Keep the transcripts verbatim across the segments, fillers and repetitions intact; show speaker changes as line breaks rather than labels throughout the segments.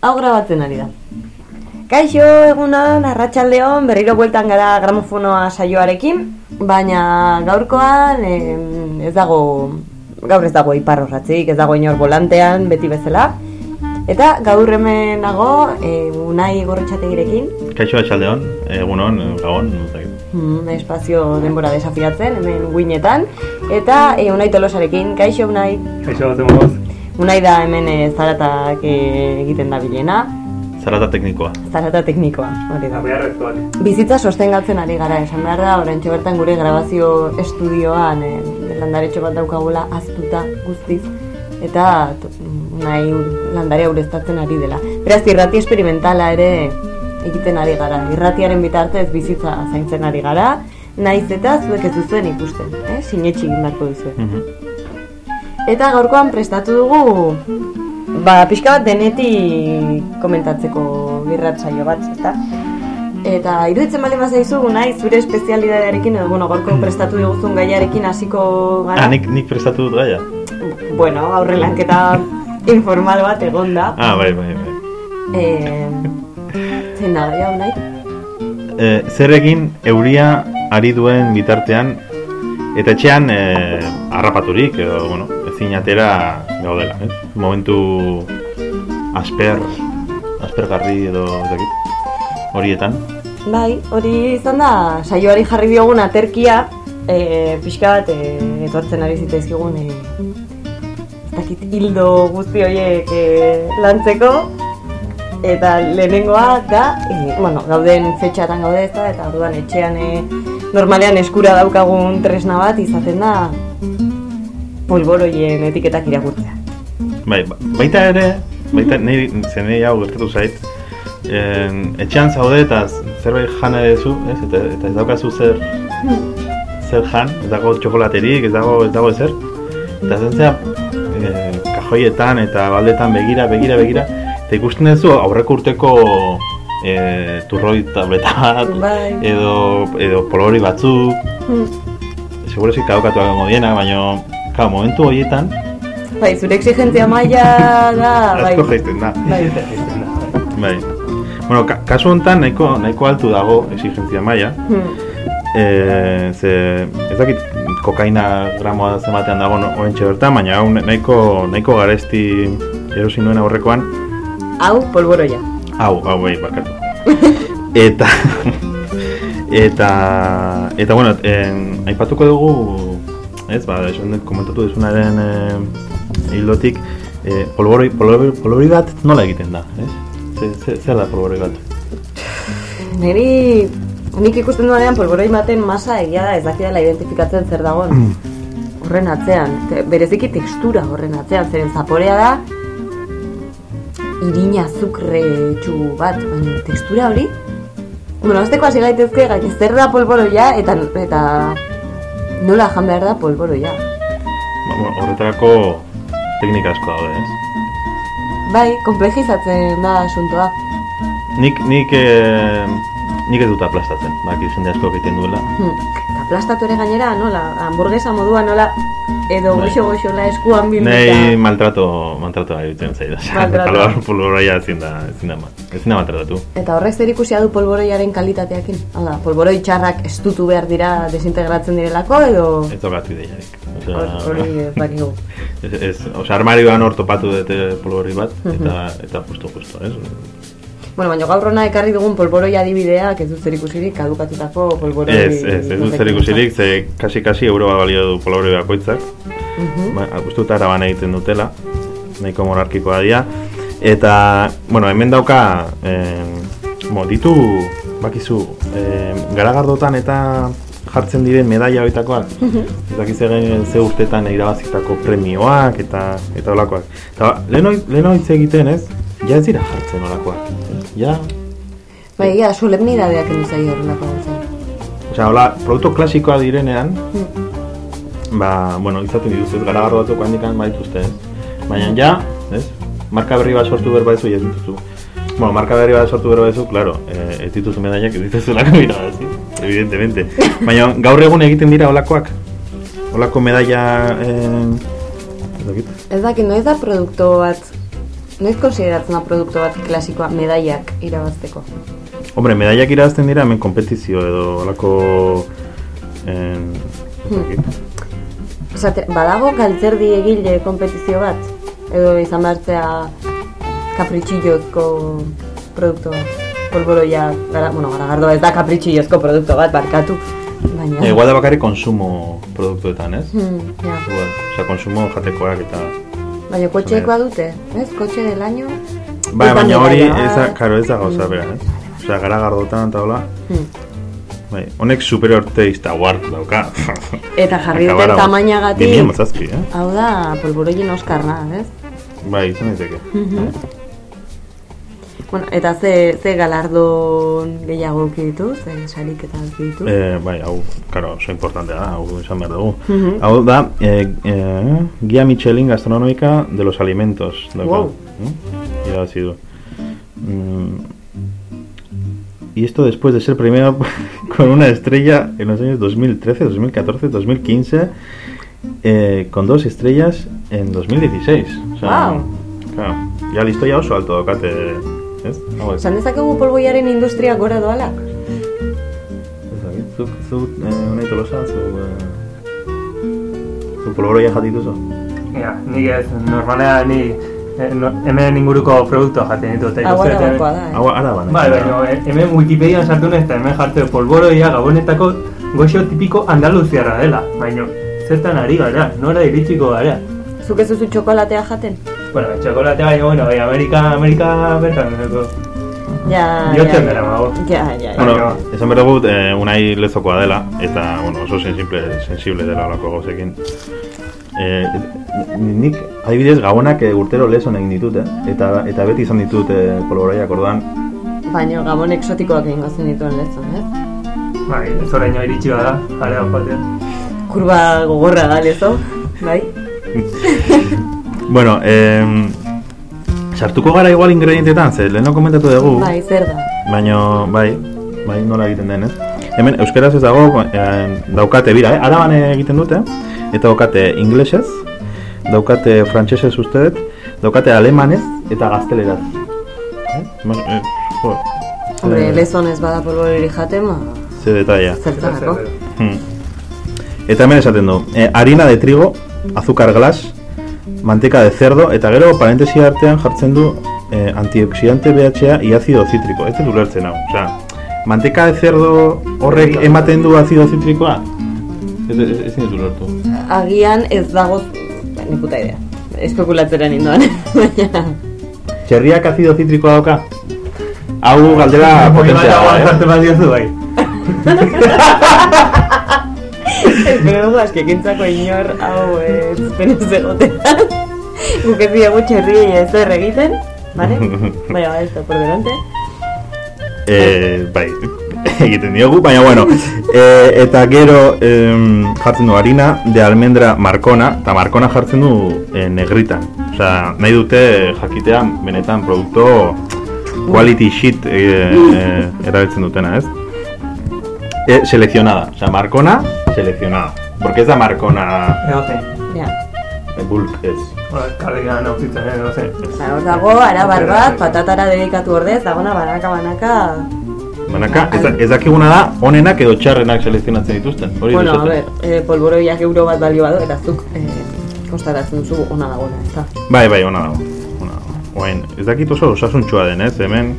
hau grabatzen ari da. Kaixo, egunon, arratsaldeon, berriro bueltan gara gramofonoa saioarekin, baina gaurkoan eh, ez dago, gaur ez dago iparrorratzik, ez dago inor volantean, beti bezala. Eta gaur hemen nago, eh, Unai Gorrotxategirekin.
Kaixo, arratsaldeon, egunon, gabon,
mm, espazio denbora desafiatzen, hemen guinetan. Eta eh, Unai Tolosarekin, kaixo Unai.
Kaixo, zemoz.
Unai da hemen eh, zaratak eh, egiten da bilena.
Zarata teknikoa.
Zarata teknikoa, hori da.
Beharrezkoak.
Bizitza sostengatzen ari gara, esan behar da, oraintxe bertan gure grabazio estudioan eh, landaretxo bat daukagula aztuta guztiz, eta nahi landarea ureztatzen ari dela. Beraz, irrati esperimentala ere egiten ari gara. Irratiaren bitartez bizitza zaintzen ari gara, naiz eta zuek ez duzuen ikusten, eh? Sinetxi egin beharko duzuen. Mm-hmm. Eta gaurkoan prestatu dugu ba, pixka bat denetik komentatzeko irratsaio bat, ezta? Eta iruditzen baldin bazaizu, nahi zure espezialidadearekin, edo, bueno, gaurko prestatu diguzun gaiarekin hasiko gara.
Ah, nik, nik prestatu dut gaia?
Bueno, aurre lanketa informal bat egonda.
Ah, bai, bai, bai.
Eh, zein da gaia, nahi?
Eh, zer egin euria ari duen bitartean, eta etxean eh, harrapaturik, edo, bueno, ezin atera gaudela, eh? Momentu asper, aspergarri edo dakit, horietan.
Bai, hori izan da, saioari jarri diogun aterkia, e, pixka bat e, etortzen ari zitezkigun, e, ez dakit hildo guzti horiek e, lantzeko, eta lehenengoa da, e, bueno, gauden fetxatan gaude ez da, eta orduan etxean e, normalean eskura daukagun tresna bat izaten da polboroien etiketak irakurtzea.
Bai, baita ere, baita nahi zenei hau gertatu zait, en, etxean zaude eta zerbait jan ere zu, ez? Eta, eta ez daukazu zer, zer jan, ez dago txokolaterik, ez dago, ez dago ezer. Eta zentzea, e, kajoietan eta baldetan begira, begira, begira, eta ikusten duzu aurreko urteko e, turroi tableta bat,
bai.
edo, edo polori batzuk, hmm. seguro zik kadokatu agango diena, baina Ka, momentu horietan
bai, zure exigentzia maila da bai.
Asko jaisten da
Bai,
bai. Bueno, ka, kasu honetan nahiko, nahiko altu dago exigentzia maila hmm. e, ze, ez dakit kokaina gramoa zematean dago horrentxe bertan, baina hau nahiko, nahiko garesti erosi nuen aurrekoan.
Hau, polboroia.
Hau, hau, bai, bakatu. eta eta eta bueno, en, aipatuko dugu ez, ba, esan komentatu duzunaren eh, hildotik, eh, polboroi, polboroi, polboroi bat nola egiten da, ez? Zer, zer da polboroi bat?
Neri, nik ikusten duanean polboroi baten masa egia da ez dakidala identifikatzen zer dagoen horren atzean, bereziki tekstura horren atzean, zeren zaporea da irina azukretsu bat, baina tekstura hori, bueno, azteko hasi gaitezke gaitez zer da polboroia eta, eta nola jan behar da polboroia.
Ba, bueno, horretarako teknika asko daude, ez?
Bai, komplejizatzen da asuntoa.
Nik, nik, eh, nik ez dut aplastatzen, baki jende asko egiten duela.
Hmm. Eta aplastatu ere gainera, nola, hamburguesa modua nola, edo goxo-goxola eskuan bilduta.
Nei maltrato, maltrato egiten zaida. Maltrato. Polboroia ezin da, ezin da, ezin da maltratatu.
Eta horrek zer ikusia du polboroiaren kalitateakin? Hala, polboroi txarrak estutu behar dira desintegratzen direlako, edo...
Ez tokatu ideiarik.
Hori ez dakigu.
Osa, armarioan hor topatu dute polboroi bat, eta, eta justo-justo, ez?
Bueno, baina gaur hona ekarri dugun polboroi adibideak ez dut zer ikusirik kadukatutako polboroi...
Ez, ez, ez dut zer ikusirik, ze kasi-kasi euro bat balio du polboroi bakoitzak. Uh-huh. Ba, uste dut araban egiten dutela, nahiko monarkikoa dira. Eta, bueno, hemen dauka, eh, mo, ditu, bakizu, eh, garagardotan eta jartzen diren medaia horitakoak. Uh-huh. Ez dakiz egin ze urtetan irabazitako premioak eta eta olakoak. Eta, lehen hitz egiten ez, ja ez dira jartzen olakoak. Ja.
Ba, egia, solemnidadeak enuzai horrelako zen.
Osea, hola, produktu klasikoa direnean, mm. ba, bueno, izaten dituzez, garagarro batzuk handikan badituzte, ez? Baina ja, ez? Marka berri bat sortu berba ezu, ez dituzu. Bueno, marka berri bat sortu berba ezu, claro, eh, ez dituzu medaiak, ez dituzu lako irabazi, evidentemente. Baina gaur egun egiten dira holakoak, holako medaia... Eh, ez dakit?
Ez dakit, noiz da produktu bat noiz konsideratzen da produktu bat klasikoa medaiak irabazteko?
Hombre, medaiak irabazten dira hemen kompetizio edo alako... En...
Hmm. Osate, badago galtzerdi egile kompetizio bat? Edo izan behartzea kapritxillozko produktu bat? Polboroia, gara, bueno, garagardoa ez da kapritxillozko produktu bat, barkatu. Baina...
Igual da bakarrik konsumo produktuetan, ez?
Hmm, ja.
Igual, oza, konsumo jatekoak eta...
Baina kotxekoa dute, ez? Kotxe del año...
Bai, baina hori, ez da, karo, ez da gauza bera, ez? Osea, garagardotan eta hola...
Hmm.
Bai, honek superior taste award dauka.
Eta jarri duten tamainagatik...
Bimien mazazpi, eh?
Hau da, polboroien oskarna, ez?
Bai, izan daiteke.
Mm-hmm. Bueno, eta ze, ze galardon gehiago ditu, ze sariketan ditu?
Eh, bai, hau, karo, oso importantea da, hau izan behar dugu.
Mm-hmm.
Hau da, eh, eh, Guía Michelin Gastronómica de los Alimentos.
Wow.
¿Mm? Irabazi du. Mm. Y esto después de ser premiado con una estrella en los años dos mil trece, dos mil catorce, dos mil quince, eh, con dos estrellas en dos mil dieciséis. O sea,
wow.
Claro, ya listo ya oso alto dokate, ez?
Zan dezakegu polboiaren industria gora doala?
Zu, zu, eh, unai tolosa, zu, eh, zu polboroia jatituzo?
Ja, nik ez, normalea ni No, hemen inguruko produktua jaten ditut.
Hau arabakoa da, eh?
Hau araban.
Bai, baina hemen Wikipedian sartu nez eta hemen jartzen polboroia Gabonetako goxo tipiko andaluziarra dela. Baina zertan ari gara, nora iritsiko gara.
Zuk ez duzu txokolatea jaten?
Bueno, txokolatea baina, bueno, bai, Amerika, Amerika bertan dugu.
Ja,
Jotzen dela, mago.
Ja, ja, ja.
Bueno, esan behar dugut, eh, unai lezokoa dela, eta, bueno, oso sensible, sensible dela olako gauzekin. Eh, nik adibidez Gabonak eh, urtero lezon egin ditut, eh? eta, eta beti izan ditut eh, polboroiak orduan.
Baina Gabon exotikoak egin gozen dituen lezon, ez?
Bai, ez oraino iritsi bada, jarea opatean.
Kurba gogorra da lezo, bai?
Bueno, eh, sartuko gara igual ingredientetan, ze leheno komentatu dugu.
Bai, zer da?
Baina, bai, bai nola egiten den, ez? Hemen euskeraz ez dago, eh, daukate bira, eh? Araban egiten dute, eta daukate inglesez, daukate frantsesez ustedet, daukate alemanez eta gazteleraz. Eh? Eh, jo,
Hombre, lezonez bada polborori jaten, ma...
Ze detaia.
Zertzarako.
Hmm. Eta hemen esaten du, eh, harina de trigo, azúcar glas, manteca de cerdo, eta gero parentesi artean jartzen du eh, antioxidante B H A y ácido cítrico. Ez dut ulertzen hau, osea, manteca de cerdo horrek ematen du ácido cítricoa? Ez ez dut ulertu.
Agian ez dago, ni puta idea, espekulatzeren indoan, baina...
Txerriak azido zitrikoa dauka? Hau galdera potentzia da, eh?
Zarte bat diozu bai.
Espero dugu askekintzako inor hau ezpenez egotean. Guk ez diagu txerriei ez zer egiten, vale? Baina, ez da por delante.
Eh, bai, egiten diogu, baina bueno, e, eta gero e, jartzen du harina de almendra marcona, eta marcona jartzen du e, negritan. Osea, nahi dute jakitean benetan produkto quality shit e, e, erabiltzen dutena, ez? E, seleccionada, osea, marcona seleccionada. Porque ez da marcona
Egozen.
Ja.
e, bulk, ez.
Kalegan aurkitzen, egozen.
Hor dago, arabar bat, patatara dedikatu ordez, dagona banaka-banaka...
Banaka, ez, ez dakiguna da, onenak edo txarrenak selekzionatzen dituzten. Hori
Bueno, a
duzote.
ver, eh, polboroiak euro bat balio badu, eta zuk eh, konstatatzen duzu ona dagoena, ez da?
Bai, bai, ona dago. Ona dago. Oain, ez dakit oso osasuntxua den, ez? Hemen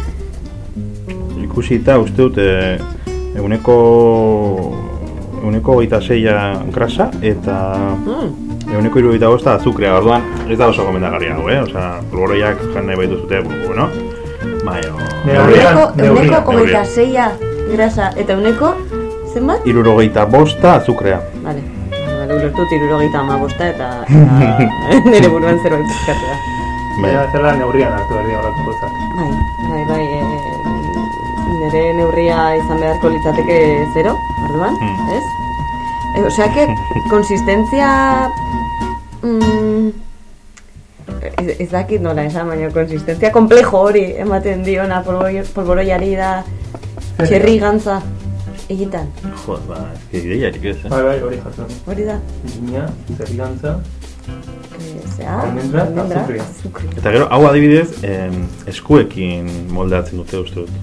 ikusita uste dut eh, eguneko eguneko hogeita seia grasa eta
Mm.
eguneko hirurogeita bosta azukrea. Orduan ez da oso gomendagarria hau, eh? Osea, polboroiak jan nahi baitu zute, bueno, baina...
Neurrian,
Euneko, euneko
neurrian,
hogeita seia grasa, eta euneko, zenbat?
hirurogeita bosta azukrea.
Vale, vale, ulertut hirurogeita hamabosta eta, eta nire buruan zerbait pizkatu da.
Baina zerra neurrian hartu berdi horretu gozak.
Bai, bai, bai, e, nire neurria izan beharko litzateke zero, orduan,
Hmm.
ez? E, osea que, konsistentzia... Mm, ez, ez dakit nola esan, baina konsistentzia komplejo hori ematen diona polboi- polboroiari da txerri gantza egitan.
Joder, ba, ez que ideiarik ez, eh?
Bai, bai, hori jartzen.
Hori da.
Gina, zerrigantza.
Ez, zea,
almendra eta
almendra,
azukria.
azukria.
Eta gero, hau adibidez, em, eskuekin moldeatzen dute uste dut.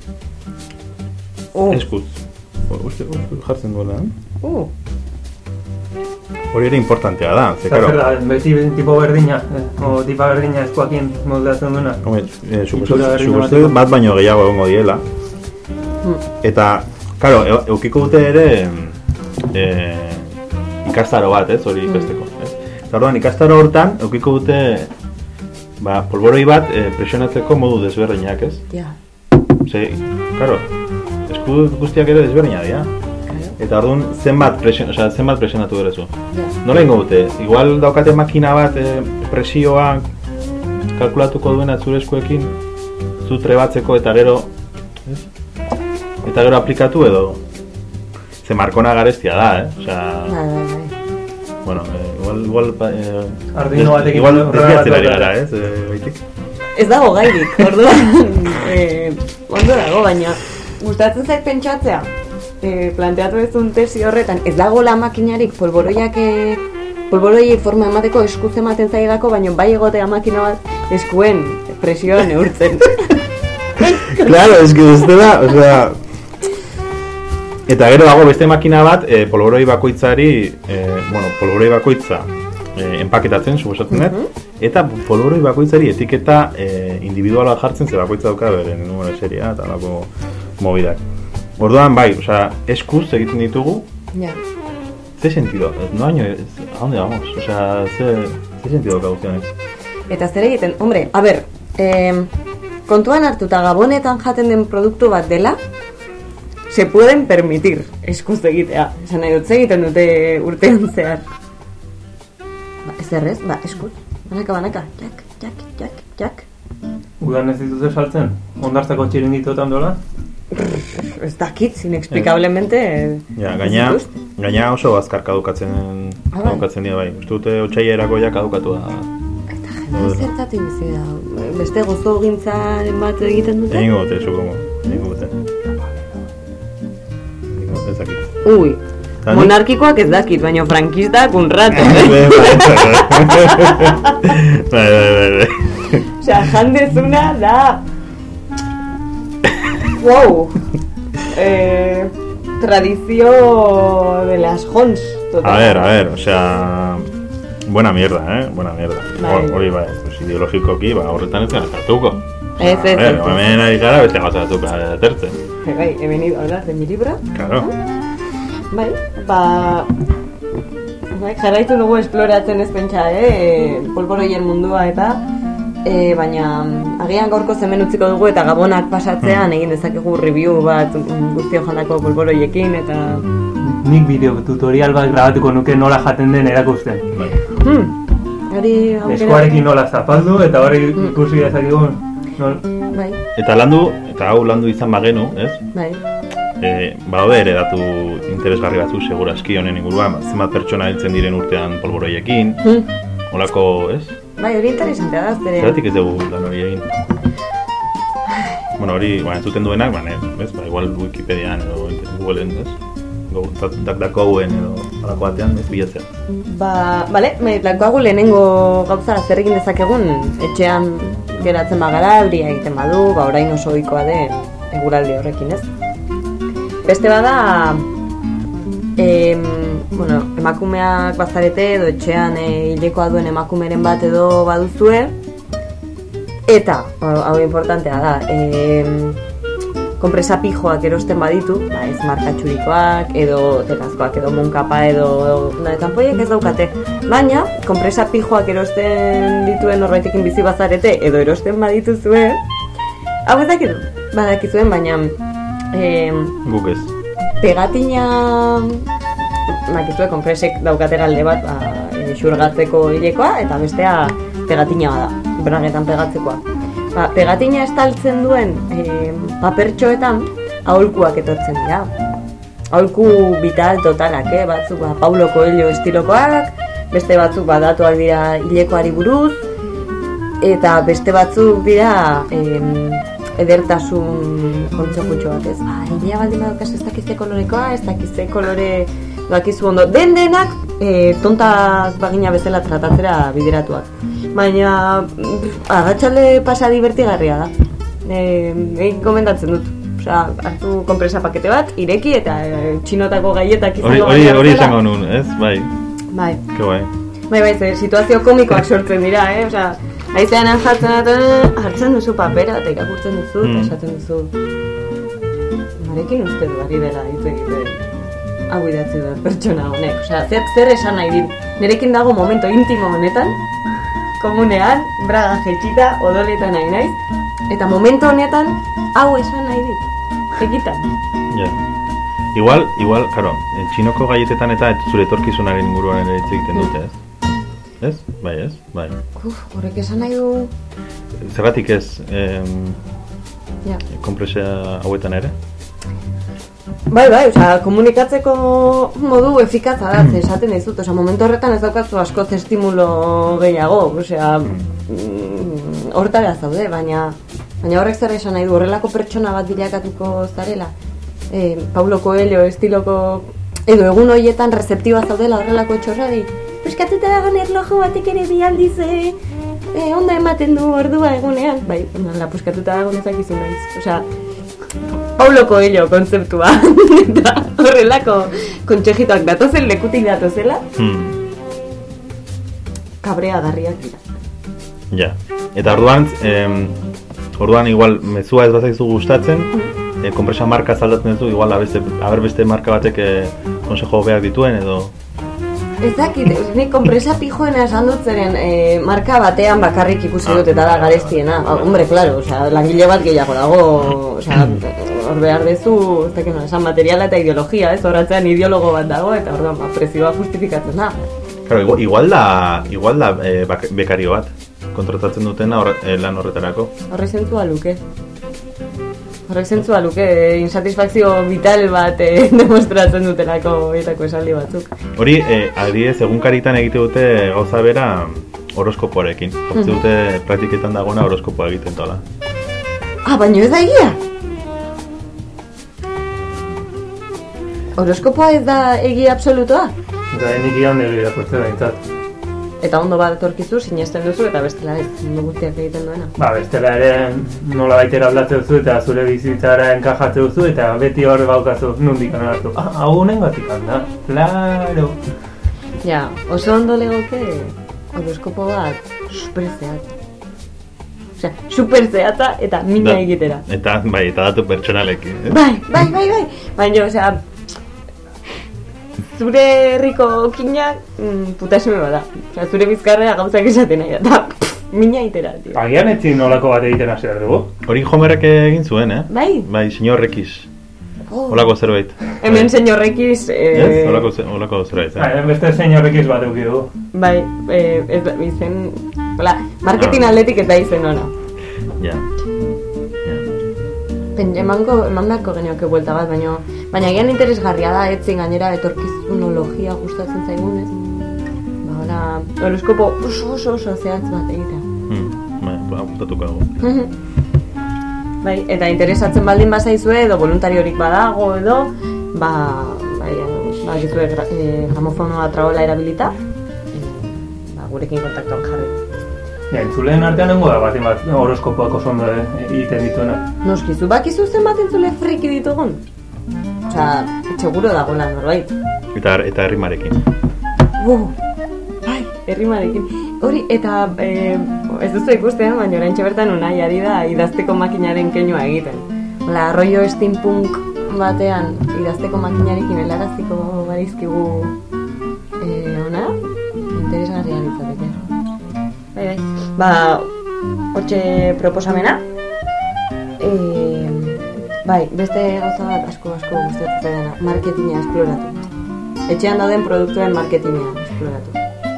Uh,
Eskuz. Uste, uste, jartzen duela, eh?
uh,
Hori ere importantea da, ze,
Zer
karo,
da, beti tipo berdina, eh, o tipa berdina eskuakin moldeatzen duena.
Home, eh,
Itxura berdin
suposatzen
emateko.
bat baino gehiago egongo diela. Eta, karo, e, eukiko dute ere e, ikastaro bat, ez, hori ikasteko. Ez? Eta orduan, ikastaro hortan, eukiko dute ba, polboroi bat e, presionatzeko modu desberdinak, ez?
ja,
Ze, karo, esku guztiak ere desberdinak dira.
claro,
Eta orduan, zenbat, presion, osea, zenbat presionatu berezu.
ja.
Nola ingo dute? Igual daukate makina bat e, presioa kalkulatuko duena zure eskuekin, zu trebatzeko eta gero, ez? Eta gero aplikatu edo ze markona garestia da, eh? Osea,
Bai, bai, bai.
bueno, eh, igual igual eh,
Arduino batekin
igual
horrela
desbiatzen ari
bat
gara, ez? Eh, baitik.
Ez dago gairik, orduan, eh, ondo dago, baina gustatzen zait pentsatzea, eh, planteatu ezun tesi horretan, ez dago la makinarik polboroiak eh, polboroiei forma emateko eskuz ematen zaidako, baina bai egotea makina bat eskuen presioa neurtzen.
Claro, es que uste da, osea, eta gero dago beste makina bat, eh, polboroi bakoitzari, eh, bueno, polboroi bakoitza eh, enpaketatzen, suposatzen dut, eta polboroi bakoitzari etiketa eh, individuala jartzen, ze bakoitza dauka beren numero seria eta alako mobidak. Orduan bai, osea, eskuz egiten ditugu,
Ja.
ze sentido, no año, a dónde vamos? Osea, ze, ze sentido dauka guztionek?
Eta zer egiten, hombre, a ber, eh, kontuan hartuta Gabonetan jaten den produktu bat dela, se pueden permitir eskuz egitea. Esan nahi dut, ze egiten dute urtean zehar. Ba, ez errez, ba, eskuz. Banaka, banaka, jak, jak, jak, jak.
Udan ez dituzte saltzen, ondartzako txiringitotan dola.
Ez dakit, inexplicablemente.
Ja, gaina, gaina oso bazkar kadukatzen,
Ah, bai.
kadukatzen dira bai. Uste dute otsailerako ja kadukatu da.
Eta jende zertatik bizi da. Beste gozo gintzaren bat egiten dute.
Egingo dute, supongo. Egingo dute. Egingo dute, ez dakit.
Ui,
Eta nik-
monarkikoak ez dakit, baina frankistak un rato.
Bai, bai, bai, bai.
Osea, jandezuna da... Wow! Eh, tradizio de las Jons.
A ver, a ver, o sea... Buena mierda, eh? Buena mierda.
Bai.
Hor- Hori bai, pues ideologikoki, ba, horretan ez gara zartuko.
Ez, ez,
A ver,
ez.
hemen ari gara beste gauza batzuk atertzen.
Bai, he venido a hablar de mi libro.
Claro.
Bai, ba... Bai, jarraitu dugu esploratzen ez pentsa, eh? Polboroien mundua eta... E, baina agian gaurko hemen utziko dugu eta Gabonak pasatzean egin dezakegu review bat mm, guztio jandako polboroiekin eta...
Nik bideo tutorial bat grabatuko nuke nola jaten den erakusten.
Bai.
Hmm, hori aukera...
Eskuarekin nola zapaldu eta hori ikusi dezakegun. Nol...
Bai,
Eta landu, eta hau landu izan bagenu, ez?
bai,
E, badaude ere datu interesgarri batzu seguraski honen inguruan, ba, zenbat pertsona hiltzen diren urtean polboroiekin,
hmm.
holako, ez?
Bai, hori interesantea da, zere...
Zeratik ez dugu lan hori egin? Bueno, hori, ba, entzuten duenak, ba, ez, ba, igual Wikipedian edo Googleen, ez? Go, DuckDuckGoen edo alako batean, ez, bilatzea.
Ba, bale, daukagu lehenengo gauza zer egin dezakegun etxean geratzen bagara, euria egiten badu, ba, orain oso ohikoa den eguraldi horrekin, ez? Beste bada, em, bueno, emakumeak bazarete edo etxean e, hilekoa duen emakumeren bat edo baduzue, eta, hau hau importantea da, em, konpresa pijoak erosten baditu, ba, ez markatxurikoak, edo telazkoak, edo munkapa, edo... Da, kanpoiek ez daukate. Baina, konpresa pijoak erosten dituen horbaitekin bizi bazarete, edo erosten badituzue, hau ez dakit, badakizuen, baina... Eh,
Guk ez.
pegatina... Bakizue, konpresek daukatera alde bat, ba, e, xurgatzeko hilekoa, eta bestea pegatina bada, bragetan pegatzekoa. Ba, pegatina estaltzen duen e, papertxoetan aholkuak etortzen dira. Aholku vital totalak, eh? Batzuk ba, Paulo Coelho estilokoak, beste batzuk ba, datuak dira hilekoari buruz, eta beste batzuk dira em, edertasun kontxo kutxo bat, ez? Ba, hilea baldin badaukas ez dakizte kolorekoa, ez dakizte kolore dakizu ondo, den denak e, tontak bagina bezala tratatzera bideratuak. Baina, arratsalde pasa divertigarria da. E, egin komendatzen dut. Osea, hartu konpresa pakete bat, ireki eta e, txinotako gaietak izango
hori hori izango nun, ez? Bai.
Bai.
Ke bai.
Bai, bai, ze, situazio komikoak sortzen dira, eh? Osea, haizean jartzen eta hartzen duzu papera eta irakurtzen duzu eta
Mm.
esaten duzu. Marekin uste du ari dela hitz egiten. Hau idatzi dut pertsona honek. Osea, zer, zer esan nahi dit. Nerekin dago momento intimo honetan, komunean, braga jetxita, odoletan nahi naiz, eta momento honetan, hau esan nahi dit. Egitan.
Ja. Igual, igual, claro, txinoko gaietetan eta zure etorkizunaren inguruan ere hitz egiten dute, ez? Ez? Bai, ez? Bai.
Uf, horrek esan nahi du...
Zergatik ez em,
Ja.
konpresa hauetan ere?
Bai, bai, osea, komunikatzeko modu efikaza da, ze esaten dizut, osea, momentu horretan ez daukazu askoz estimulo gehiago, osea, mm, hortara zaude, baina baina horrek zer esan nahi du, horrelako pertsona bat bilakatuko zarela, e, Paulo Coelho estiloko, edo egun horietan rezeptiba zaudela horrelako txorrari, peskatuta dagoen erlojo batek ere bi aldiz, e, e, onda ematen du ordua egunean, bai, la puskatuta dagoen ezakizu naiz, osea, Paulo Coelho kontzeptua eta horrelako kontsejitoak datozen lekutik datozela
Hmm.
kabrea garriak dira.
Ja. Eta orduan, em, orduan igual mezua ez bazaizu gustatzen, e, konpresa marka aldatzen duzu, igual beste, aber beste marka batek e, konsejo hobeak dituen edo...
Ez dakit, nik konpresa pijoena esan dut zeren e, marka batean bakarrik ikusi dut eta da garestiena. Ah, hombre, claro, osea, langile bat gehiago dago, osea, hor behar dezu, ez dakit, no, esan materiala eta ideologia, ez, horatzean ideologo bat dago eta orduan, ba, prezioa justifikatzen da.
Claro, igual, igual da, igual da e, bak- bekario bat, kontratatzen dutena horre, e, lan horretarako.
Horrek zentzua luke. Horrek zentzua luke, eh, insatisfakzio vital bat eh, demostratzen dutelako etako esaldi batzuk.
Hori, e, adibidez, egunkaritan egite dute gauza bera horoskopoarekin. Hortze dute praktiketan dagona horoskopoa egiten tola.
Ah, baino ez da egia? Horoskopoa ez da egia absolutoa?
Eta nik igan dugu irakurtze behintzat.
Eta ondo bat etorkizu, sinesten duzu eta bestela ez, mundu guztiak egiten duena.
Ba, bestela ere nola baitera aldatzen duzu eta zure bizitzara enkajatzen duzu eta beti hor baukazu nundik hartu. Ah, hau honengatik handa, claro.
Ja, oso ondo legoke horoskopo bat super zehatza. Osea, super zehatza eta mina
Da-
egitera.
Eta, bai, eta datu pertsonalekin. Eh?
Bai, bai, bai, bai. Baina, osea, zure herriko kinak mm, putasme bada. Osea, zure bizkarrea gauzak esaten nahi da. Pff, mina itera, tio.
Agian etzin nolako bat egiten hasi behar dugu.
Hori Homerrek egin zuen, eh?
Bai?
Bai, señor X.
Oh.
Olako zerbait.
Hemen señor X,
Ez?
eh,
Olako, ze- olako zerbait, eh?
Ah, beste señorekiz bat eduki dugu.
bai, eh, ez da, izen, hola, marketing
Ah.
atletik eta izen ona.
Ja. Ja.
Pen, emango, eman beharko genioke buelta bat, baina baina egian interesgarria da, etzin gainera etorkizunologia gustatzen zaigunez. Ba, hola, horoskopo oso oso oso zehatz bat egitea.
Hmm. Bai, ba, gustatuko dago.
Bai, eta interesatzen baldin bazaizue edo voluntariorik badago edo, ba, bai, ba, gizue gra, e, gramofonoa traola erabilita, e, ba, gurekin kontaktuan jarri.
Ja, entzuleen artean nengo da baten bat horoskopoak oso ondo egiten dituena.
Noskizu, bakizu zenbat entzule friki ditugun? Osea, seguro dagoela norbait.
Eta, eta herrimarekin.
Uh, bai, herrimarekin. Hori, eta e, ez duzu ikusten, baina oraintxe bertan unai ari da idazteko makinaren keinua egiten. Hola, rollo steampunk batean idazteko makinarekin helaraziko barizkigu e, ona, interesgarria litzateke. Bai, bai. Ba, hortxe proposamena. E, bai, beste gauza bat asko asko gustatzen zaidana, marketinga esploratu. Etxean dauden produktuen marketinga esploratu.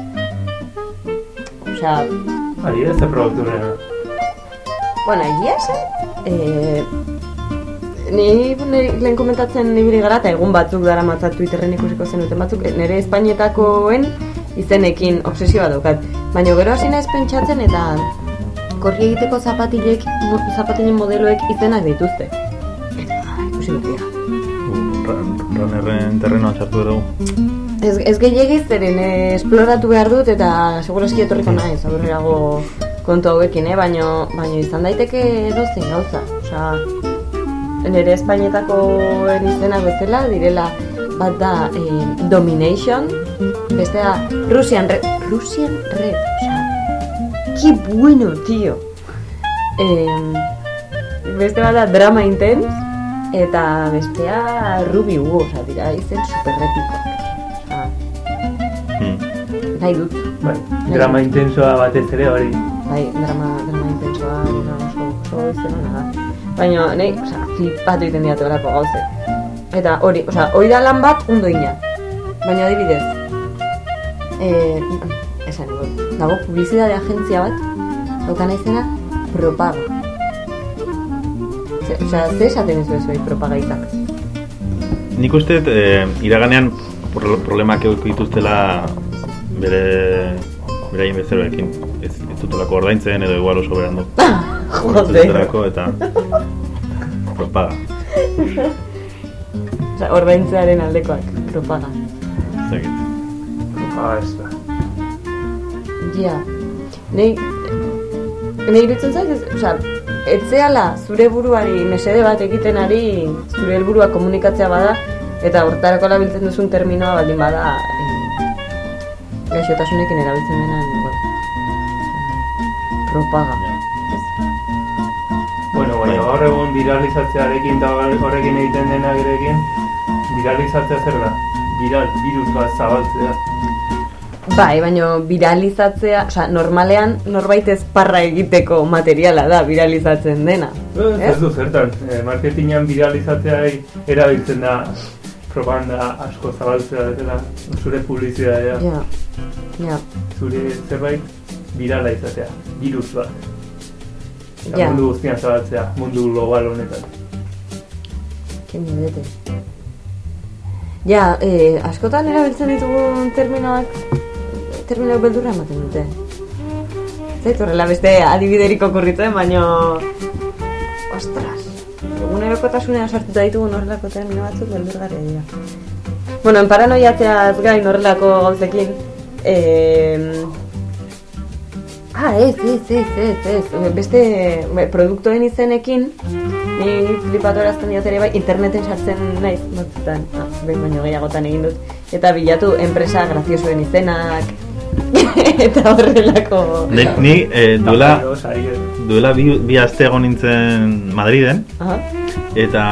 Osea,
Ari ez, ze produkturena.
bueno, egia esan, eh, ni nire- lehen komentatzen ibili gara eta egun batzuk dara matzat Twitterren ikusiko zenuten batzuk, nire Espainietakoen izenekin obsesioa daukat. Baina gero hasi naiz pentsatzen eta korri egiteko zapatilek, mo- zapatilen modeloek izenak dituzte. Eta ikusi dut dira.
runnerren terrenoan sartu dugu.
Ez, ez gehiagiz zeren eh, esploratu behar dut eta segurazki etorriko naiz, aurrerago kontu hauekin, eh? Baino, baino izan daiteke edozein gauza. Osea, nire Espainietako izenak bezala direla bat da eh, Domination, bestea Russian Red, Russian Red, osea, qué bueno, tío. Eh, beste bat da Drama Intense eta bestea Ruby Woo, osea, dira izen superrepikoak. Nahi dut.
Bai, drama intensoa batez ere hori.
Bai, drama, drama intensoa dira oso, oso izen hona da. Baina, nahi, osea, flipatu egiten diatu horako gauze. Eta hori, osea, hori da lan bat ondo ina. Baina adibidez, eh, esan egon, dago publizitate agentzia bat, daukana izena, Propaga. Ze, osea, ze esaten ez bezuei Propaga izak?
Nik uste, eh, iraganean problemak eukiko dituztela bere beraien bezeroekin. Ez ditutolako ordaintzen edo igual oso berandu. Jode. Eta Propaga.
Osea, ordaintzearen aldekoak, Propaga.
Zegit.
Propaga ez da.
Ja. Nei, nei iruditzen zait, osea, etzeala zure buruari mesede bat egiten ari, zure helburua komunikatzea bada, eta hortarako erabiltzen duzun terminoa baldin bada eh, gaixotasunekin erabiltzen denan, bueno, Propaga.
Bueno, baina gaur egun viralizatzearekin eta horrekin egiten denarekin, viralizatzea zer da? Viral, virus bat zabaltzea.
Bai, baina viralizatzea, osea, normalean norbait ezparra egiteko materiala da viralizatzen dena.
Ez du zertan, eh, marketingan viralizatzea erabiltzen da propaganda asko zabaltzea dela, zure publizitatea.
Ja, ja.
Zure zerbait virala izatea, virus bat. Eta
Ja.
mundu guztian zabaltzea, mundu global honetan.
Ke midete. Ja, eh, askotan erabiltzen ditugun terminoak, terminoak beldurra ematen dute. Zait horrela beste adibiderik okurritzen, baino... Ostras, egunerokotasunean sartuta ditugun horrelako termino batzuk beldurgarria dira. Bueno, en paranoiatzeaz gain horrelako gauzekin, eh... Ah, ez, ez, ez, ez, ez, beste be, produktoen izenekin, ni flipatorazten diot ere bai, interneten sartzen naiz, batzutan, ah, behin baino gehiagotan egin dut, eta bilatu enpresa graziosoen izenak, eta horrelako...
Ni, ni eh, duela, duela bi, bi aste egon nintzen Madriden,
Aha.
eta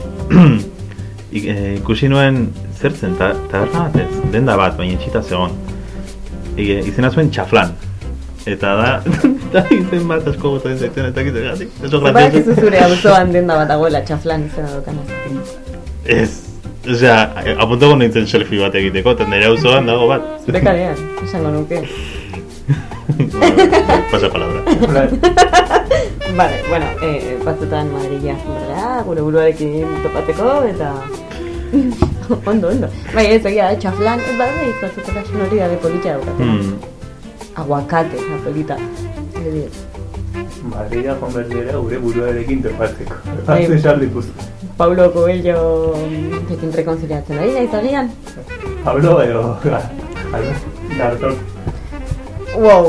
eh, ikusi nuen zertzen, ta, taberna batez, denda bat, baina itxita zegoen. E, izena zuen Txaflan. Eta da, da izen bat asko gozatzen zaiten, eta egiten gatik.
Barak ez zure auzoan denda bat dagoela Txaflan izena dukana.
Ez, osea, apuntago nintzen selfie bat egiteko, eta nire auzoan dago bat.
Zure kalean, esango nuke.
Bueno, pasa palabra.
Vale, bueno, eh, batzutan Madrilla zurrela, gure buruarekin topateko, eta... ondo, ondo. Bai, ez egia, eh, Txaflan, ez bada egin batzutan sonoridade politxa daukaten.
Mm.
Aguacate, apelita.
Madrilla konbertera gure buruarekin topatzeko.
Bai.
Azte saldi puztu.
Paulo Coelho ekin rekonziliatzen ari nahi zagian.
Pablo edo... Darton.
Wow.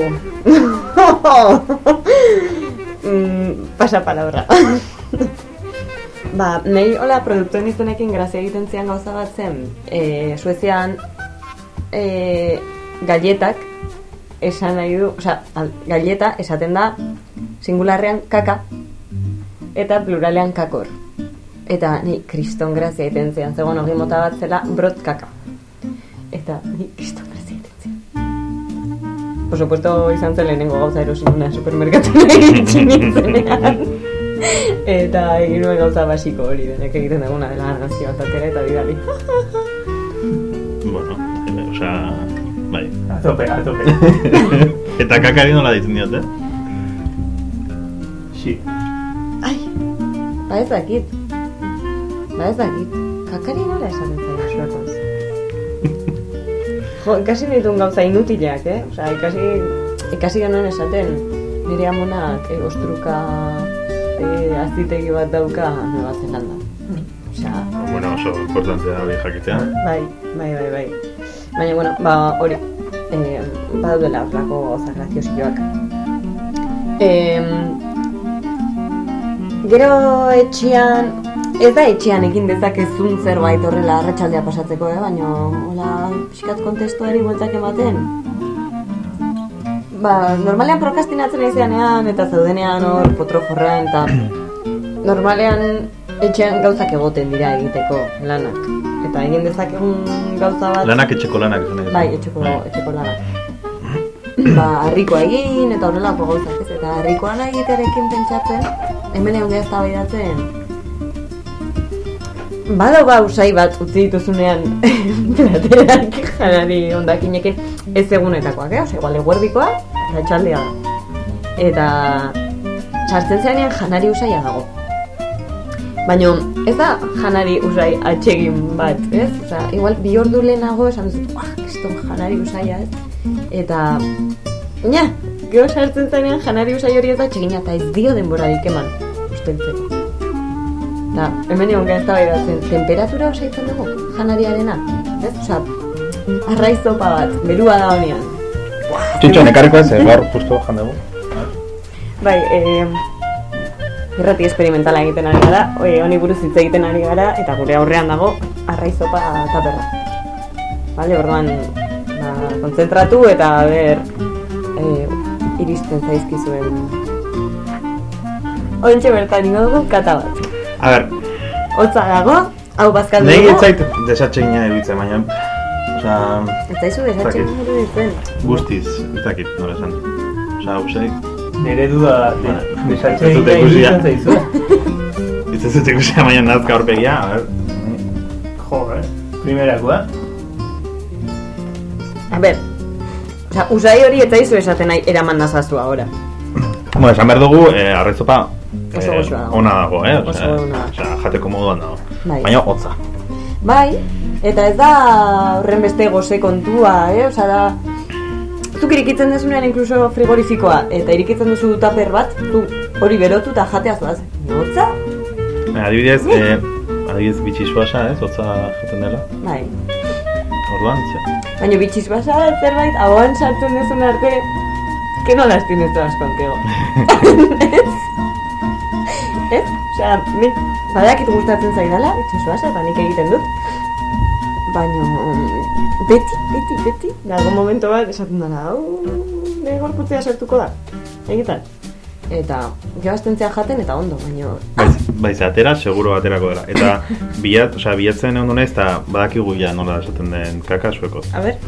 mm, pasa palabra. Ba, nahi hola produktuen izenekin grazia egiten zian gauza bat zen. E, Suezian e, galletak esan nahi du, osea, galleta esaten da singularrean kaka eta pluralean kakor. Eta ni kriston grazia egiten zian, zegoen hori mota bat zela brot kaka. Eta ni kriston grazia egiten zian. Por supuesto izan zen lehenengo gauza erosinuna supermerkatuna egitxin nintzenean. Eta egin nuen gauza basiko hori denek egiten duguna dela argazki bat atera eta bidali.
Bueno, osea... Bai.
A tope, a tope.
Eta kakari nola ditzen diote?
Si.
Ai, ba ez dakit. Ba ez dakit. Kakari nola esaten zaila suakoz. Jo, ikasi nituen gauza inutileak, eh? Osa, ikasi, ikasi genuen esaten nire amonak eh, ostruka e, azitegi bat dauka Nueva Zelanda. Osea,
bueno, oso importantea hori jakitea.
Bai, bai, bai, bai. Baina, bueno, ba, hori, eh, badaudela horrelako gauza graziosioak. Eh, gero etxean, ez da etxean egin dezakezun zerbait horrela arratsaldea pasatzeko, eh? Baina, hola, pixkat kontestuari bueltak ematen. Ba, normalean prokrastinatzen aizeanean eta zaudenean hor potro jorran eta normalean etxean gauzak egoten dira egiteko lanak. Eta egin dezakegun gauza bat...
Lanak etxeko lanak izan egin.
Bai, etxeko, etxeko lanak. Ba, harrikoa egin eta horrelako gauzak ez. Eta harrikoan egiterekin pentsatzen, hemen egon gehazta baidatzen. Bado ba usai bat utzi dituzunean platerak janari ondakinekin ez egunetakoak, eh? Ose, igual eguerdikoa, ratxaldea da. Eta sartzen zeanean janari usaia dago. Baina ez da janari usai atsegin bat, ez? Osa, igual bi ordu lehenago esan dut, uah, kriston janari usaia, ez? Eta, ina, gero sartzen zeanean janari usai hori ez da atsegina eta ez dio denborarik eman, usteltzeko. Da, hemen egon gara eztabaidatzen, temperatura osaitzen dugu, janariarena, ez? Osa, arraizopa bat, berua da honean.
Txintxo, nekarriko ez, gaur justo jan dugu.
Bai, eh, irrati experimentala egiten ari gara, honi buruz hitz egiten ari gara, eta gure aurrean dago arraizopa taperra. Bale, orduan, ba, kontzentratu eta ber, eh, iristen zaizkizuen. Ointxe bertan ingo dugu kata bat.
A ber,
hotza dago, hau bazkaldu dugu.
Nei ez zait desatxegina eruditzen, baina... Osa...
Ez zaizu desatxegina eruditzen.
Guztiz, ez dakit, nola esan. Osa, usai...
Nire duda desatxegina eruditzen zaizu.
Ez ez dut ikusia, baina nazka horpegia, a ber...
Jo, eh? Primerakoa.
A ber, osa, usai hori ez zaizu esaten nahi eraman nazazu ahora.
Bueno, esan behar dugu, eh, arrezopa...
Oso
Eh,
goxoa dago.
ona dago, eh?
Oso
Osea,
ona.
osea, jateko moduan dago.
Bai.
Baina hotza.
Bai, eta ez da horren beste goze kontua, eh? Osa da, zuk irikitzen dezunean inkluso frigorifikoa, eta irikitzen duzu taper bat, zu hori berotu eta jatea zoaz. Hotza?
Eh, adibidez, eh, adibidez bitxisuasa, ez? Hotza jaten dela.
Bai.
Orduan, ze.
Baina bitxiz basa zerbait, ahoan sartzen dezun arte, que no las tienes todas contigo. Ez? Ez? Osea, nik badakit gustatzen zaidala, bitxisuasa, eta nik egiten dut. Baina, beti, beti, beti, dago momento bat esaten dara, hau, nire gorputzea sartuko da, egiten. Eta, gehastentzea jaten eta ondo, baina...
Baiz, baiz, atera, seguro aterako dela. Eta bilat, osea, bilatzen ondo naiz, eta badakigu ja nola esaten den kaka suekoz.
A ber...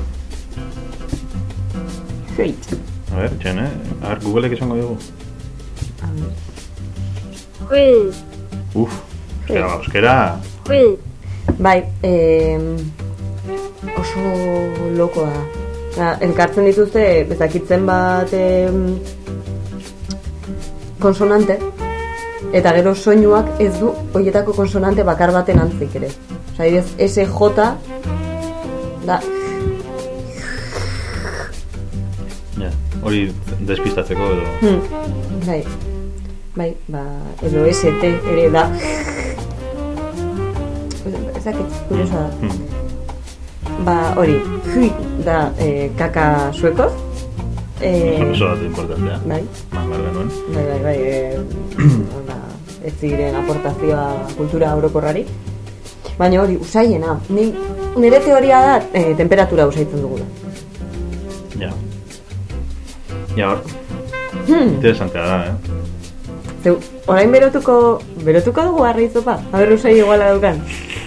Heit.
A ber, txen, eh? A ber, Googleek esango dugu.
A ber...
Hui,
Uf, euskera, ba, euskera...
hui.
Bai, eh, oso lokoa da. Da, elkartzen dituzte, bezakitzen bat eh, konsonante, eta gero soinuak ez du horietako konsonante bakar baten antzik ere. Osa, idez, S J da...
Ja, hori despistatzeko edo...
Hmm, bai, bai, ba, edo S T ere da... Ezakit, kuriosa da.
Hmm.
Ba, hori, hui da eh, kaka suekoz. Eh,
Oso datu importantea.
bai,
Más larga nuen.
bai, bai, bai, eh, ona, ez ziren aportazioa kultura orokorrari. Baina hori, usaiena, ni, nire teoria da eh, temperatura usaitzen dugula.
Ja. Ja, hor.
Hmm.
Interesantea da, eh?
Zeu, orain berotuko, berotuko dugu arraizopa? Aber usai iguala daukan.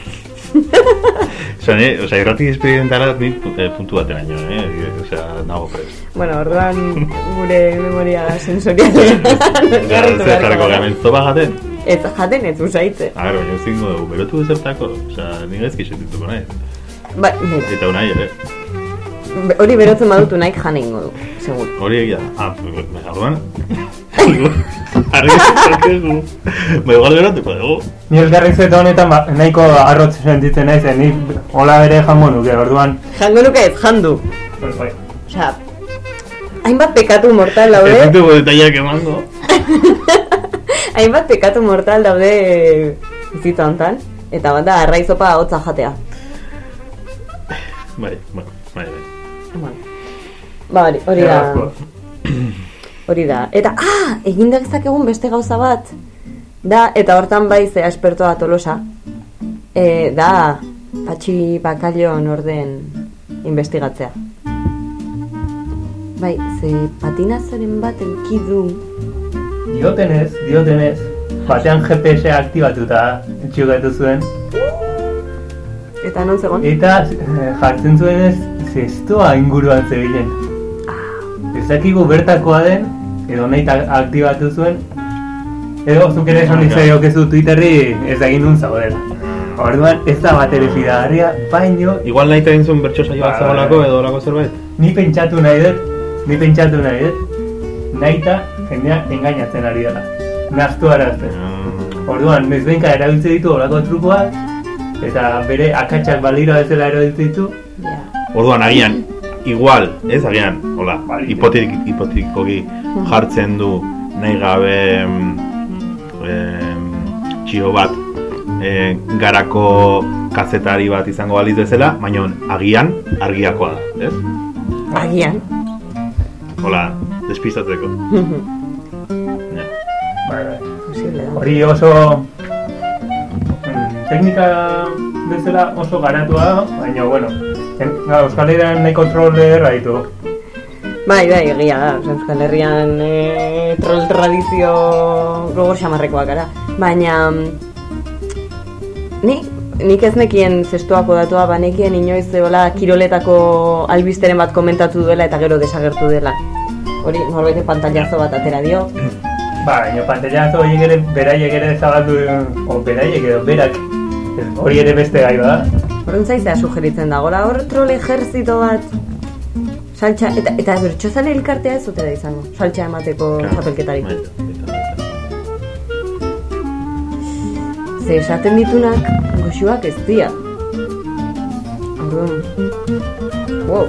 Osa, ne, osa, irrati experimentala ni eh, puntu baten aino, eh? Osea, nago prest.
Bueno, orduan gure memoria sensorialean
Ja, ze jarriko gamen zoba jaten?
Ez jaten ez usaitze.
A ber, baina zingo dugu, berotu bezertako, osea, ni gaizki sentituko nahi.
Ba, mira,
Eta unai ere.
be- hori berotzen badutu nahi jane ingo du, segur.
Hori egia da. Ah, baina orduan. Arri zaitzakegu. Ba, igual berotuko dugu.
Ni elkarrizketa honetan ba, nahiko arrotz sentitzen naiz, eh, ni hola bere jango nuke, orduan...
Jango nuke ez, jandu.
Pues, bai.
Osea, hainbat pekatu mortal
Ez
daude.
ditugu detaiak emango.
Hainbat pekatu mortal daude bizitza hontan, eta bat da arraizopa hotza jatea.
Bai, bueno, bai, bai.
Bueno. Ba, hori, hori da. Hori da. Eta, ah, egin egun beste gauza bat. Da, eta hortan bai zea espertoa Tolosa. E, da, Patxi Bakalion orden investigatzea. Bai, ze patinazaren bat eukidu.
Diotenez, diotenez, batean G P S aktibatuta txugatu zuen.
Eta non zegoen?
Eta eh, jartzen zuenez, zestoa inguruan zebilen. Ez dakigu bertakoa den, edo nahi aktibatu zuen, edo zuk ere esan izaiok ez du Twitterri ez da egin nun zaudela. Orduan ez da bat ere fidagarria, baino...
Igual nahi egin zuen bertso saio bat zegoelako edo olako zerbait?
Ni pentsatu nahi dut, ni pentsatu nahi dut, nahi eta jendea engainatzen ari dela. Naztu arazten. Orduan, nezbenka erabiltze ditu olako trukoak, eta bere akatsak balira bezala erabiltze ditu.
Orduan, agian, igual, ez agian, hola, hipotetik, hipotikoki jartzen du nahi gabe em, txio bat e, garako kazetari bat izango baliz bezala, baina agian argiakoa da, ez?
Agian?
Hola, despistatzeko.
Ja. Bai, bai. Hori oso mm, teknika bezala oso garatua, baina, bueno, Euskal Herrian nahi kontroler ditu.
Bai, bai, egia da, Euskal Herrian e, troll tradizio gogor xamarrekoak gara. Baina, ni, nik ez nekien zestuako datua, banekien inoiz zeola kiroletako albisteren bat komentatu duela eta gero desagertu dela. Hori, norbaite pantailazo bat atera dio.
Ba, baina pantailazo horiek ere, beraiek ere zabaldu, o beraiek edo, berak, hori ere beste gai bada.
Horren zaizea sugeritzen dagoela, hor troll ejerzito bat, saltxa, eta, eta bertxozale elkartea ez zutera izango, saltxa emateko txapelketari. Ze esaten ditunak, goxuak ez dira. Orduan, wow.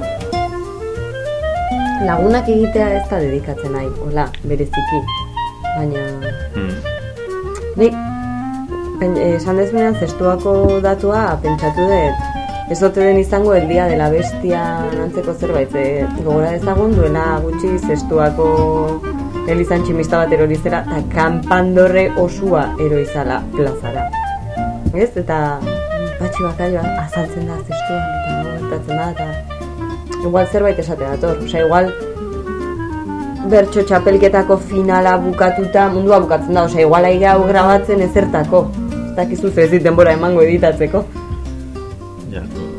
Lagunak egitea ez da dedikatzen nahi, hola, bereziki. Baina, ni, esan dezunean zestuako datua pentsatu dut, ez ote den izango el dia de la bestia antzeko zerbait, e, gogora ezagun duela gutxi zestuako elizan tximista bat erorizela eta kanpandorre osua eroizala plazara. Ez? Eta Patxi Bakalioa azaltzen da zestuan eta gertatzen da eta igual zerbait esate dator, osea igual bertso txapelketako finala bukatuta mundua bukatzen da, osea igual aire hau grabatzen ezertako. Ez dakizu ez dit denbora emango editatzeko.
Ja.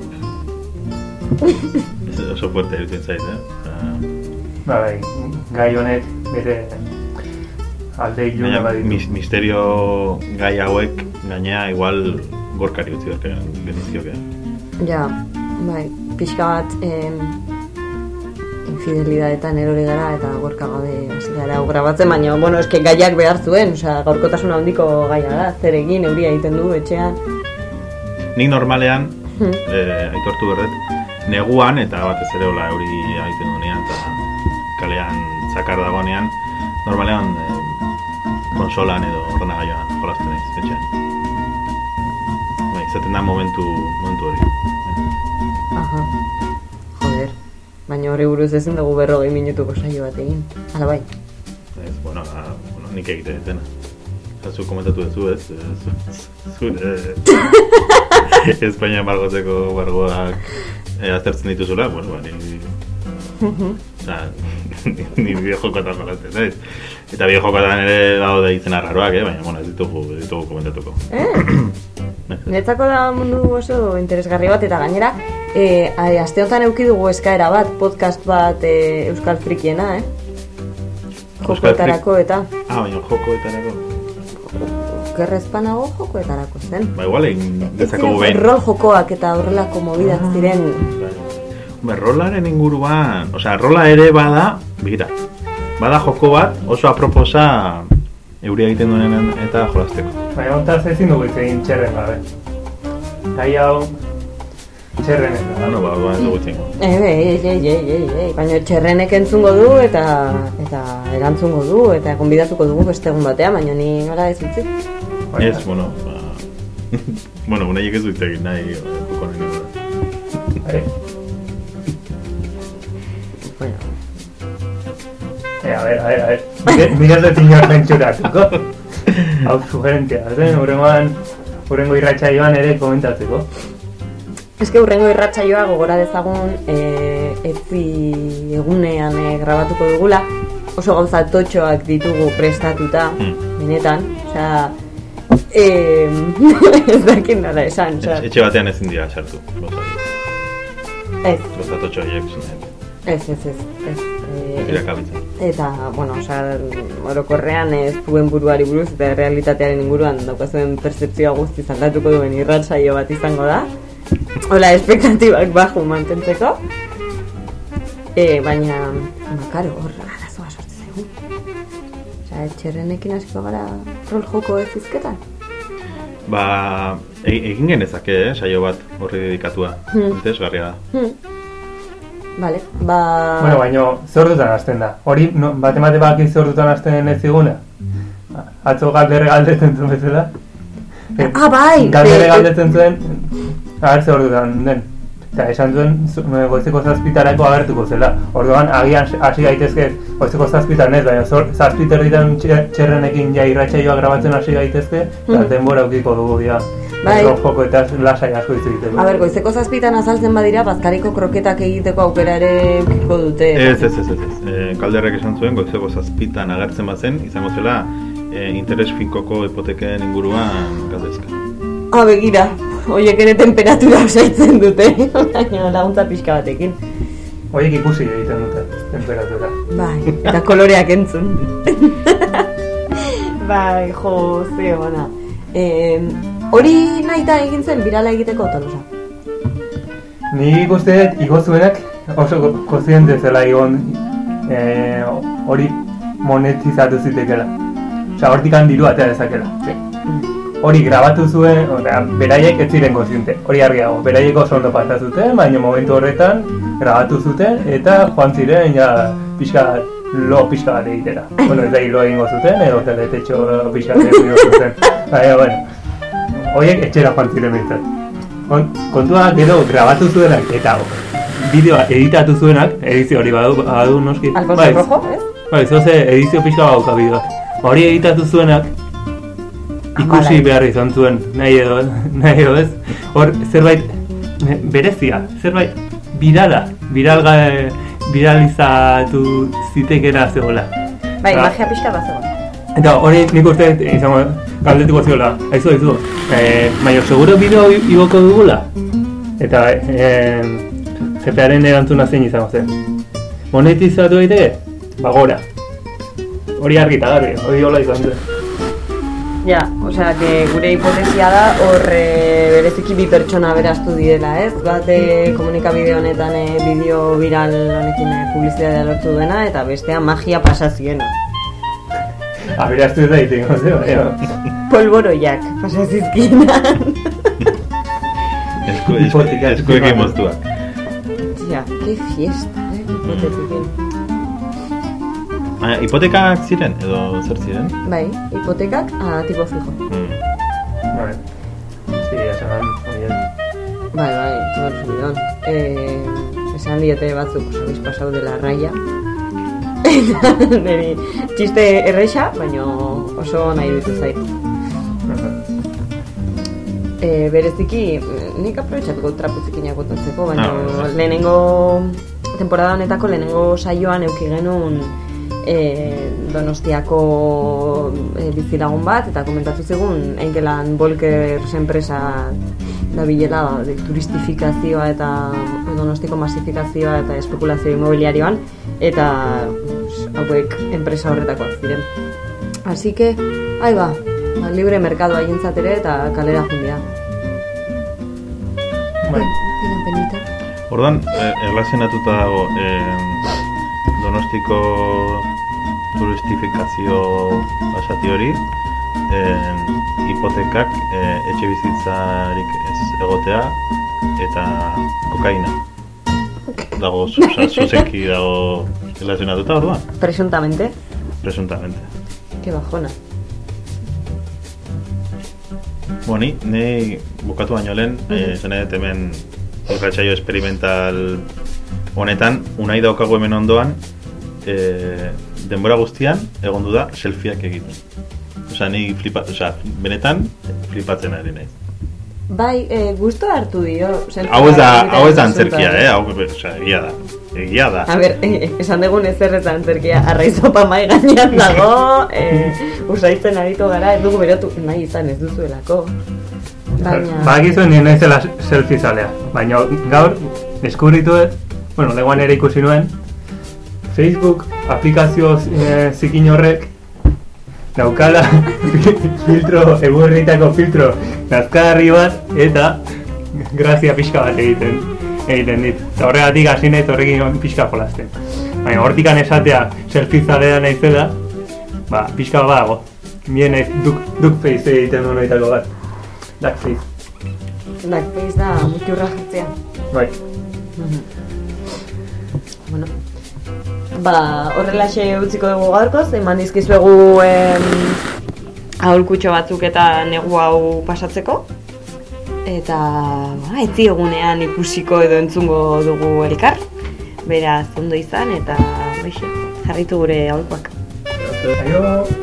Oso fuerte egiten zait, eh?
Ba, bai, gai honek bere alde iluna baditu.
Mis, misterio gai hauek gainea igual gorkari utzi genizioke.
Ja, bai, pixka bat em, infidelidadetan erori gara eta gorka gabe hasi gara hau grabatzen, baina, bueno, eske gaiak behar zuen, osea, gaurkotasun handiko gaia da, zer egin, euria egiten du, etxean.
Nik normalean, hmm. eh, aitortu berdet, neguan eta batez ere hola euri egiten duenean eta kalean zakar dagoenean, normalean eh, konsolan edo ordenagailuan jolasten naiz, etxean. Bai, izaten da momentu, momentu hori.
Aha, joder. Baina hori buruz ezin dugu berrogei minutuko saio bat egin. Hala bai.
Ez, bueno, a, bueno, nik egiten dena. Zu komentatu duzu, ez? Zure... Espainia margotzeko bargoak e, aztertzen dituzula, bueno, ba, ni... Osa, ni biojokotan jolasten, ez? Eta biojokotan ere daude izena raroak, eh? Baina, bueno, ez ditugu, ez ditugu komentatuko.
Eh? Netzako da mundu oso interesgarri bat, eta gainera, e, aste honetan eduki dugu eskaera bat, podcast bat e, Euskal Frikiena, eh? Jokoetarako eta...
Ah, baina jokoetarako.
Gerrezpanago jokoetarako zen.
Ba, igual egin dezako behin.
Rol jokoak eta horrelako mobidak ziren.
Ba, rolaren inguruan, osea, rola ere bada, begira, bada joko bat oso aproposa euria egiten duenen eta jolasteko.
Baina, ontaz ezin dugu egin txerren gabe. Gai hau, txerrenek.
Bueno, ba, ba, ez dugu txingo.
Ei, ei, ei, ei, ei, ei, baina txerrenek entzungo du eta eta erantzungo du eta konbidatuko dugu beste egun batean, baina ni gara ez utzi.
Ez, bueno, ba... bueno, unaiek ez dut egin nahi, joko nahi nire.
Bueno.
Eh, a ver, a ver, a ver. Mira ez tinor bentsuratuko. Hau sugerentzia, zen, urrengoan, urrengo irratsaioan ere komentatzeko.
Ez que urrengo irratsaioa gogora dezagun e, etzi egunean e, grabatuko dugula, oso gauza totxoak ditugu prestatuta, mm. benetan, osea, e, ez dakit nada esan, osea.
Etxe batean ezin dira sartu, gauza
Ez.
Gauza totxo horiek zunen.
Ez, ez, ez, ez.
Ez dira kabitzen.
Eta, bueno, osea, orokorrean ez duen buruari buruz eta realitatearen inguruan daukazuen pertzepzioa guztiz aldatuko duen irratsaio bat izango da. Hola, espektatibak baju mantentzeko. E, baina, makaro, hor arazoa sortze zaigu. Osea, txerrenekin hasiko gara rol joko ez izketan.
Ba, e egin genezake, eh, saio bat horri dedikatua. Hmm. Interesgarria da.
Hmm. Vale, ba...
Bueno, baina zer dutan hasten da. Hori, no, bate-mate baki zer dutan hasten ez ziguna. Atzo galdere galdetzen zuen bezala.
Ah, bai!
Galdere galdetzen zuen, agar zer dutan den. Eta esan zuen, goizeko zazpitarako agertuko zela. Orduan, agian hasi gaitezke, goizeko zazpitan ez, baina zazpiter ditan txerrenekin ja irratsaioa grabatzen hasi gaitezke, eta denbora aukiko dugu dira.
Bai.
Joko eta lasai asko hitz egiten.
A ber, goizeko zazpitan azaltzen badira, bazkariko kroketak egiteko aukera ere ukiko dute.
Ez, ez, ez, ez, ez. E, kalderrak esan zuen, goizeko zazpitan agertzen bazen, izango zela, e, interes finkoko hipoteken inguruan galdezka.
Ah, begira, horiek ere temperatura osaitzen dute, baina laguntza pixka batekin.
Horiek ikusi egiten dute, temperatura.
Bai, eta koloreak entzun. Bai, jo, ze ona. Eh, hori nahita egin zen birala egiteko tolosa.
Ni uste dut igo zuenak oso kontziente zela igon hori e, monetizatu zitekela. Osa, hortik handiru atea dezakela. Hori grabatu zuen, oda, beraiek ez ziren kontziente, hori argiago. Beraiek oso ondo pasa zuten, baina momentu horretan grabatu zuten eta joan ziren ja pixka lo pixka bat egitera. Bueno, ez da hilo egingo zuten, edo teletetxo pixka bat egingo zuten. Baina, bueno, horiek etxera joan ziren bintzen. Kontua gero grabatu zuenak eta bideoa editatu zuenak, edizio hori badu, badu noski.
Alfonso Rojo, ez?
Bai, zoze edizio pixka bauka bideoak. Hori editatu zuenak, ikusi behar izan zuen, nahi edo, nahi edo ez. Hor, zerbait berezia, zerbait birala, biralga, biralizatu zitekera zegoela.
Bai, magia pixka bat zegoela.
Eta hori nik uste izango galdetuko zegoela, aizu, aizu, e, baina seguro bideo igoko dugula? Eta e, G P A-ren erantzuna zein izango zen. Monetizatu daiteke? Ba gora. Hori argi eta garbi, hori hola izan zen.
Ja, osea, que gure hipotesia da hor e, bereziki bi pertsona beraztu direla, ez? Bat e, komunikabide honetan e, bideo viral honekin e, publizitatea lortu duena eta bestea magia pasa ziena.
Aberaztu ez da egiten, no sé,
polboroiak pasa zizkienan.
Eskuekin moztuak.
Ja, que fiesta, eh? Hipotekekin.
Ah, hipotekak ziren edo zer ziren?
Bai, hipotekak a tipo fijo.
Mm.
Bai. Sí, esan hori.
Bai, bai, todo subidón. Eh, esan diete batzuk, os habéis pasado de la raya. Neri, txiste erreixa, baina oso nahi ditu zait. E, bereziki, nik aprobetxatuko traputzikinak botatzeko, baina ah, lehenengo temporada honetako lehenengo saioan euki genuen e, Donostiako e, bizilagun bat, eta komentatu zigun Engelan Volkers enpresa da bilela de turistifikazioa eta Donostiko masifikazioa eta espekulazio inmobiliarioan, eta hauek enpresa horretakoak ziren. Así que, ahí va, ba, libre merkado haientzat ere eta kalera jundia.
Bai.
Pena penita.
Ordan, erlazionatuta dago eh, Donostiko turistifikazio basati hori, eh, hipotekak eh, etxe bizitzarik ez egotea eta kokaina. Dago, oza, zuzenki dago relazionatuta orduan?
Presuntamente.
Presuntamente.
Que bajona.
Boni, ni bukatu baino lehen, mm -hmm. eh, zene hemen irratsaio experimental honetan, unai daukagu hemen ondoan, eh, denbora guztian egondu da selfieak egiten. Osa, ni flipa, osa, benetan flipatzen ari naiz.
Bai, eh, gusto hartu dio.
Hau ez da, hau ez da antzerkia, eh? Hau, osa, egia da. Egia da.
A ber, eh, esan dugun ez errez antzerkia, arraizopa mai gainean dago, eh, usaitzen aritu gara, ez dugu berotu nahi izan ez duzuelako. Baina...
Bagizu nien naizela selfie zalea, baina gaur deskubritu ez, bueno, legoan ere ikusi nuen, Facebook aplikazio e, zikin horrek daukala filtro, eburritako filtro nazkagarri bat eta grazia pixka bat egiten egiten dit. Eta horregatik hasi naiz horrekin pixka jolasten. Baina hortikan esatea selfie zalea naizela, ba, pixka bat dago. Mien naiz duck, duck face egiten du noitako bat. Duck face.
Duck face da muturra jartzea.
Bai.
Bueno. Ba, horrelaxe utziko dugu gaurkoz, eman dizkizuegu em, aholkutxo batzuk eta negu hau pasatzeko. Eta, ba, etzi egunean ikusiko edo entzungo dugu elkar. Beraz, ondo izan eta, baixe, jarritu gure aholkuak.
Aio!